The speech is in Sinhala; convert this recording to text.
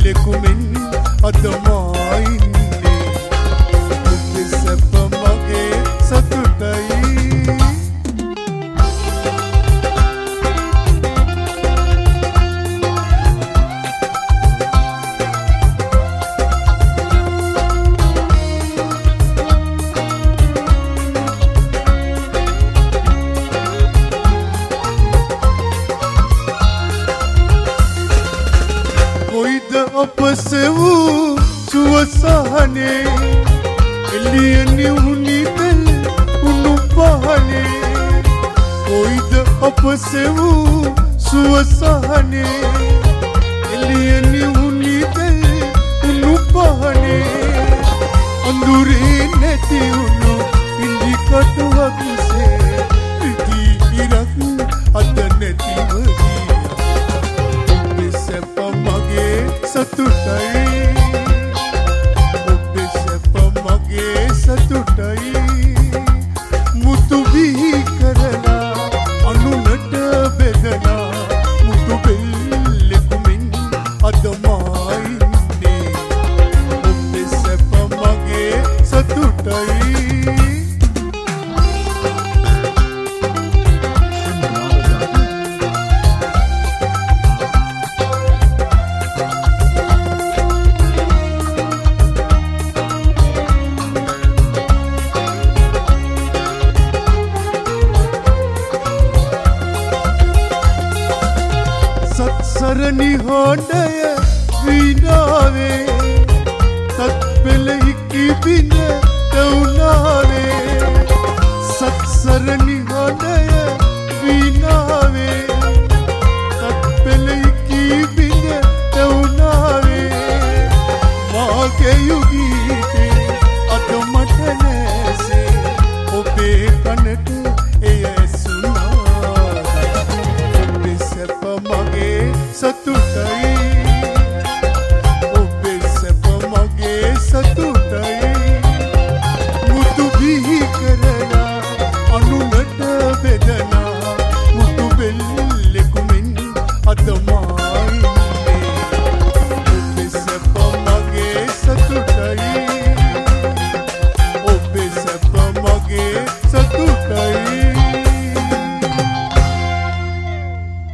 ලෙකුමින් අදමා ඉන්නේ ඔබේ සැප මගේ සතුටයි අපසෙවූ සුවසහනේ එළියනි උනිතල් උණු පහනේ කොයිද අපසෙවූ සුවසහනේ එළියනි උනිතල් උණු පහනේ අඳුරේ නැති උණු ඉඳි කටුවක්සේ ඉති ඉරක් අද නැතිව සතුටයි ඔබේ සැප මගේ සතුටයි මුතු විහි කරලා අනුනට බෙදලා මුතු බෙල්ලෙකුමින් අදමා ඉන්නේ ඔබේ සැප මගේ සතුටයි සරණි හොඬය විනාවේ සත් පෙළ ඉකිබින තවුනාවේ සත් සරණි හොඬය විනාවේ